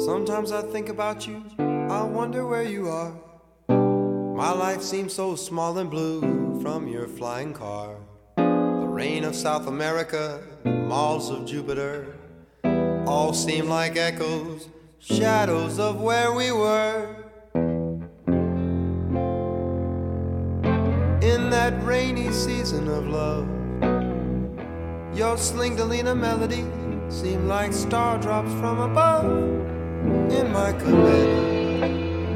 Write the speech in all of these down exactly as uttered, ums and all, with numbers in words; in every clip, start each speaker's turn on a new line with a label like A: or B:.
A: Sometimes I think about you, I wonder where you are. My life seems so small and blue from your flying car. The rain of South America, the malls of Jupiter, all seem like echoes, shadows of where we were. In that rainy season of love, your Sling-a-Lina melody seemed like star drops from above. In my cabana,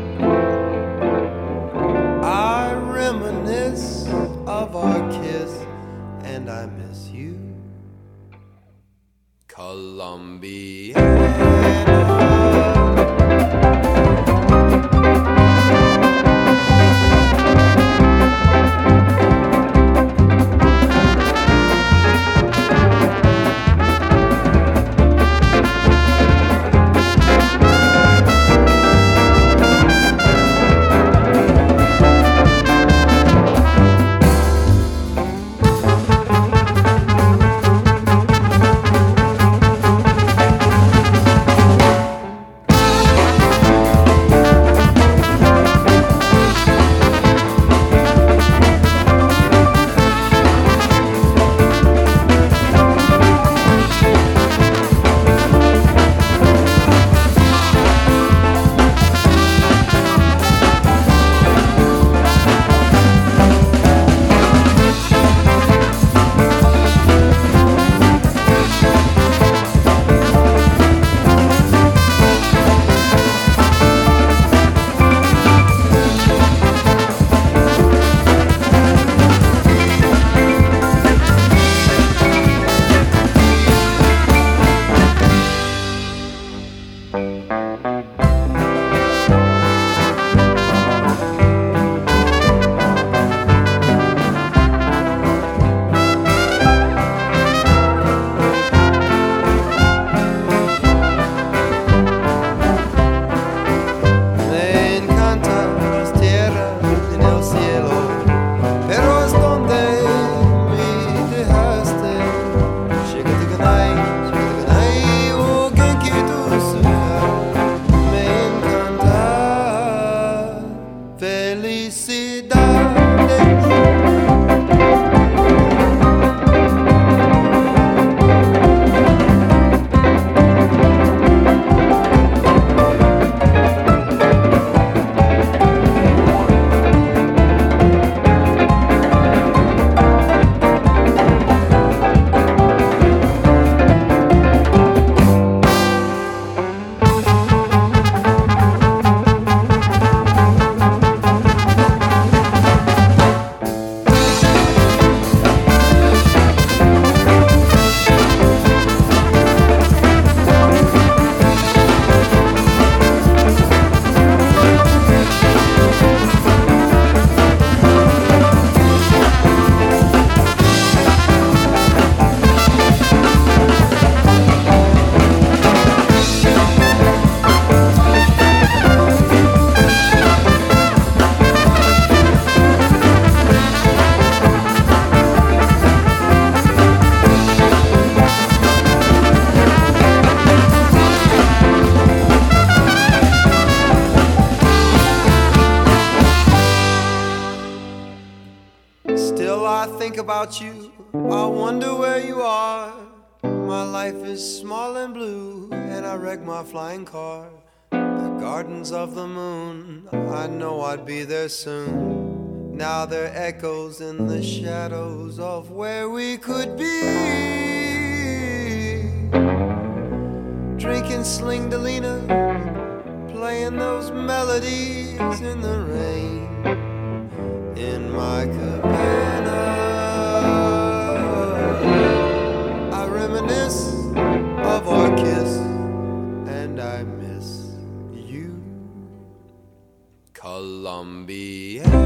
A: I reminisce of our kiss, and I miss you, Colombiana. Still I think about you, I wonder where you are. My life is small and blue, and I wreck my flying car. The gardens of the moon, I know I'd be there soon. Now they're echoes in the shadows of where we could be. Drinking Sling-a-Lina, playing those melodies in the rain. In my cabana, I reminisce of our kiss, and I miss you, Colombia.